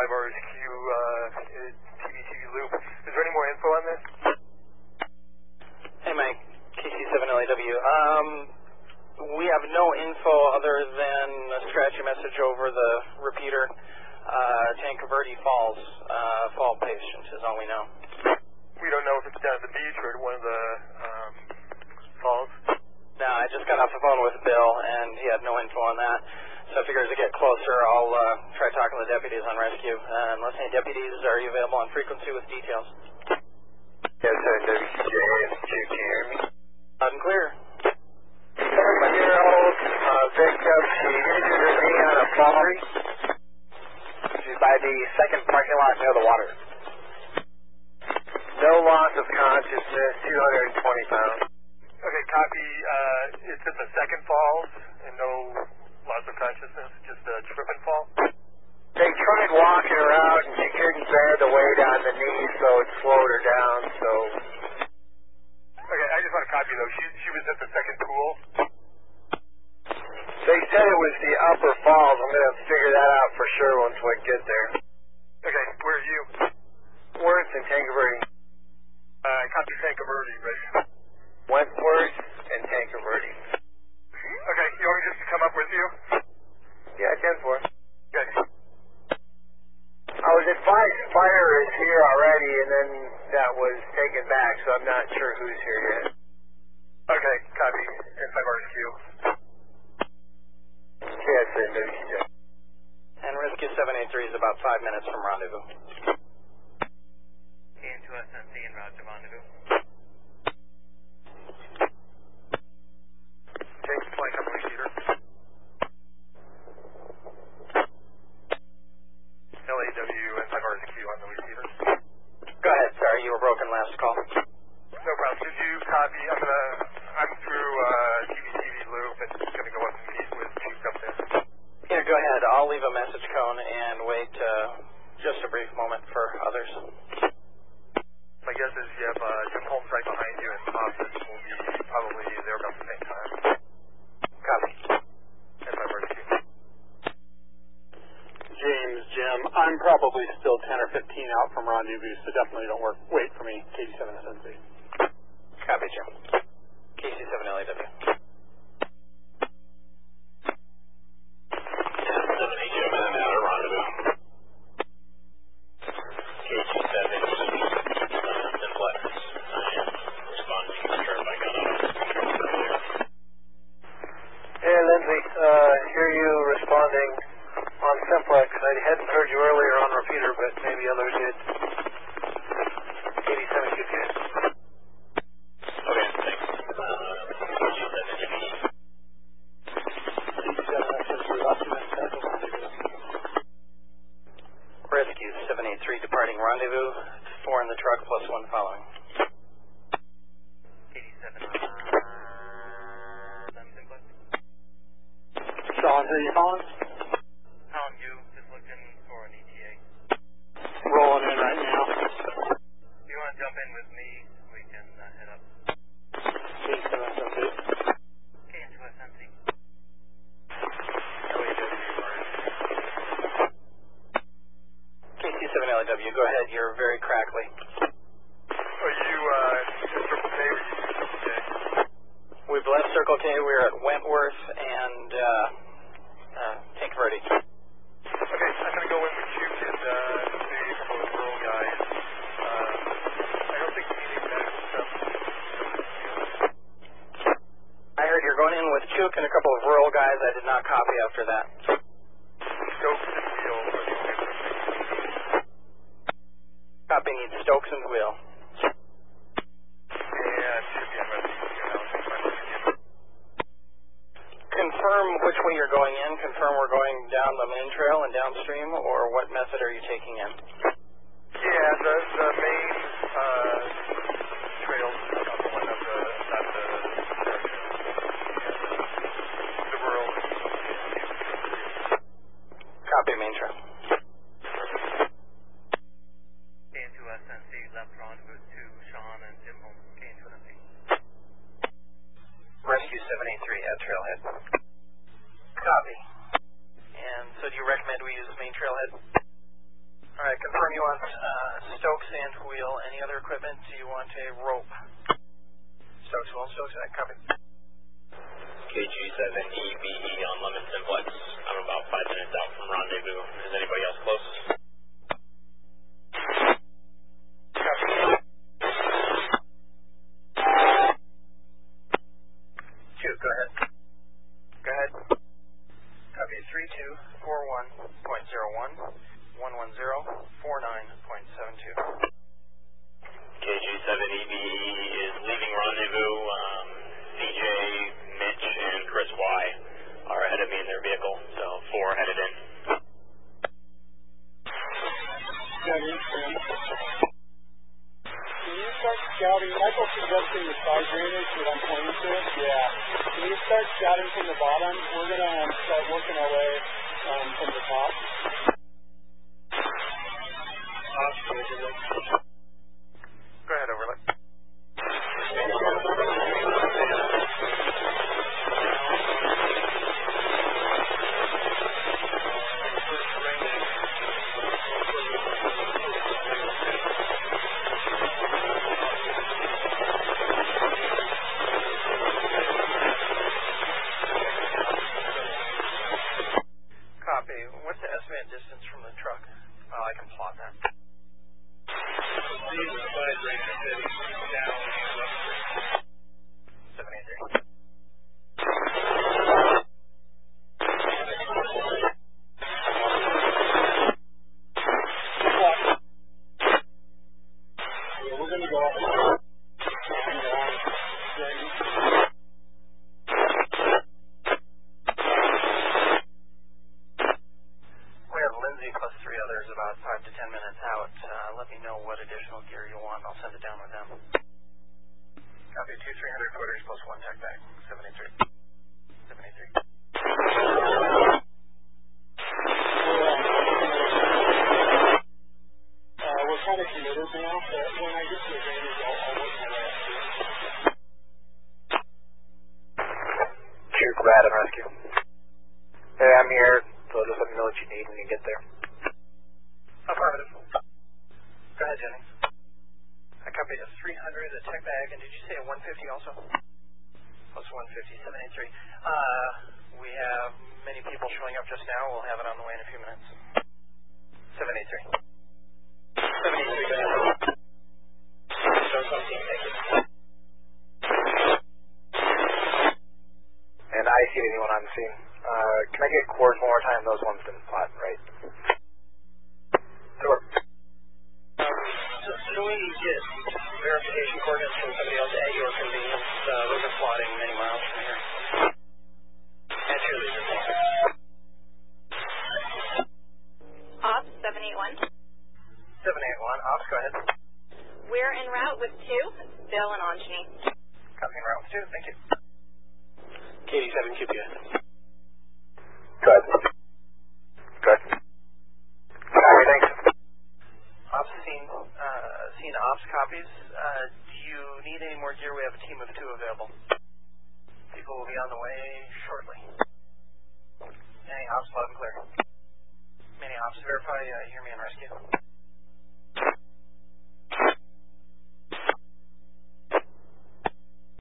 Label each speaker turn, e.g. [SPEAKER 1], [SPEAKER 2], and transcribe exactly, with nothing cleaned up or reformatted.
[SPEAKER 1] five R S Q uh, T V T V loop. Is there any more info on this?
[SPEAKER 2] Hey, Mike. K C seven L A W. Um, we have no info other than a scratchy message over the repeater. Uh, Tankerverde Falls, uh, fall patient is all we know.
[SPEAKER 1] We don't know if it's down at the beach or at one of the um, falls?
[SPEAKER 2] No, I just got off the phone with Bill, and he had no info on that. So I figure as I get closer, I'll uh, try talking to the deputies on rescue. Uh, unless any deputies, are you available on frequency with details?
[SPEAKER 3] Yes, sir. W C J S two, can you hear me?
[SPEAKER 2] Loud and clear.
[SPEAKER 3] seven-year-old uh, victim, she injured her knee on a fall. She's by the second parking lot near the water. No loss of consciousness, two hundred twenty pounds.
[SPEAKER 1] Okay, copy. Uh, it's at the second falls and no loss of consciousness, just a trip and fall?
[SPEAKER 3] They tried walking her out and she couldn't bear the weight on the knee, so it slowed her down, so...
[SPEAKER 1] Okay, I just want to copy though. She, she was at the second pool?
[SPEAKER 3] They said it was the upper falls. I'm going to figure that out for sure once we get there.
[SPEAKER 1] Okay, where are you?
[SPEAKER 3] Wentworth and Tankerverde.
[SPEAKER 1] Uh, copy Tankerverde, right?
[SPEAKER 3] Wentworth and Tankerverde.
[SPEAKER 1] Okay, you want me just to come up with you?
[SPEAKER 3] Yeah, ten four.
[SPEAKER 1] Okay.
[SPEAKER 3] I was advised fire is here already, and then that was taken back, so I'm not sure who's here yet.
[SPEAKER 1] Okay, copy. N five R S Q.
[SPEAKER 3] Yes, sir.
[SPEAKER 2] And Rescue seven eight three is about five minutes from rendezvous.
[SPEAKER 4] K N two S N C en route to rendezvous.
[SPEAKER 1] James, flank up repeater. L A W N five R S Q on the repeater.
[SPEAKER 2] Go ahead, sorry, you were broken last call.
[SPEAKER 1] No problem. Could you copy? I'm gonna. I'm through uh, T V T V loop and gonna go up and meet with Chief up there.
[SPEAKER 2] Yeah, go ahead. I'll leave a message cone and wait uh, just a brief moment for others.
[SPEAKER 1] My guess is you have uh, Jim Holmes right behind you, and Office will be probably there about the same time.
[SPEAKER 2] Copy.
[SPEAKER 1] N five R S Q.
[SPEAKER 5] James, Jim, I'm probably still ten or fifteen out from rendezvous, so definitely don't work. Wait for me, K C seven S N C.
[SPEAKER 2] Copy, Jim. K C seven L A W.
[SPEAKER 6] seven eight Jim, and out of rendezvous. K C seven, Simplex. I am responding to the turn by gun on earlier.
[SPEAKER 3] Hey, Lindsay, uh, hear you responding on Simplex. I hadn't heard you earlier on repeater, but maybe others did. eighty-seven Q Q.
[SPEAKER 6] Okay, thanks. Uh, K C seven Jimmy.
[SPEAKER 5] K C seven S N C, document at the rendezvous.
[SPEAKER 2] Rescue seven eight three departing rendezvous. Four in the truck plus one following.
[SPEAKER 4] eighty-seven on Simplex.
[SPEAKER 5] Sean, who are you calling?
[SPEAKER 4] Pound you, just looking for an E T A.
[SPEAKER 5] Rolling in right now.
[SPEAKER 4] If you want to jump in with me, we can uh, head up.
[SPEAKER 5] K C seven S N C.
[SPEAKER 4] K N two S N C.
[SPEAKER 2] K C seven L A W, go ahead. You're very crackly.
[SPEAKER 1] Are you uh, Circle K or you Circle K?
[SPEAKER 2] We've left Circle K. We're at Wentworth and uh, uh, Tankerverde.
[SPEAKER 1] Okay, I'm gonna go in with you and uh, see a couple of rural guys. Uh, I don't think we need any medical stuff.
[SPEAKER 2] I heard you're going in with Chook and a couple of rural guys. I did not copy after that.
[SPEAKER 1] Stokes and Wheel are the only ones we need.
[SPEAKER 2] Copy needs Stokes and Wheel.
[SPEAKER 1] Yeah, it should be on rescue now.
[SPEAKER 2] Confirm which way you're going in. Confirm we're going down the main trail and downstream, or what method are you taking in?
[SPEAKER 1] Yeah, the the main uh, trails on the one of the not the the rural.
[SPEAKER 2] Copy main trail.
[SPEAKER 4] K N two S N C left rendezvous to Sean and Jim Holmes. K N two S N C.
[SPEAKER 2] Rescue seven eight three at trailhead. Copy. And so do you recommend we use main trailhead? you want uh, Stokes and wheel? Any other equipment? Do you want a rope? Stokes, wheel, Stokes, that copy.
[SPEAKER 6] K G seven E B E on Lemon Simplex. I'm about five minutes out from rendezvous. Is anybody else close?
[SPEAKER 2] Shoot, go ahead. Go ahead. Copy three two four one point zero one one one zero four nine point seven two.
[SPEAKER 6] K G seven E B E is leaving rendezvous. Um, C J, Mitch, and Chris Y are ahead of me in their vehicle, so four headed in.
[SPEAKER 5] Can you start scouting? Michael's suggesting the side drainage that I'm pointing to. Yeah. Can you start scouting from the bottom? We're going to um, start working our way um, from the top.
[SPEAKER 2] Go ahead, overlay. Copy. What's the estimated distance from the truck? Oh, I can plot that. seven eight three.
[SPEAKER 5] Yeah, we're going to go up and down.
[SPEAKER 2] Plus three others about five to ten minutes out. Uh, let me know what additional gear you want. I'll send it down with them. Copy two three hundred footers plus one tech bag. Seven eight three. Seven eight three.
[SPEAKER 5] Uh, we're kind of committed now, but when I get to the drainage, I'll, I'll work my way up to it.
[SPEAKER 3] Cheers, Brad and Rescue. Hey, I'm here, so just let me know what you need when you get there.
[SPEAKER 2] Affirmative. Go ahead, Jennings. I copied a three hundred, a tech bag, and did you say a one fifty also? Plus one fifty, seven eight three. Uh, we have many people showing up just now. We'll have it on the way in a few minutes. seven eight three. seven eight three, go ahead.
[SPEAKER 3] And I see anyone on the scene. Uh, can I get cores one more time? Those ones didn't plot, right? Sure.
[SPEAKER 2] Um, so, can we get verification coordinates from somebody else at your convenience? Uh, those are plotting many miles from here. And cheerleaders.
[SPEAKER 7] Ops seven eight one.
[SPEAKER 2] seven eight one, Ops, go ahead.
[SPEAKER 7] We're en route with two, Bill and Anjani.
[SPEAKER 2] Copy en route with two, thank you.
[SPEAKER 3] K D seven Q P S. Good. Good. Alright, thanks.
[SPEAKER 2] Ops seen, uh, seen Ops copies. Uh, do you need any more gear? We have a team of two available. People will be on the way shortly. Any Ops, loud and clear. Many Ops, verify, uh, hear me on rescue.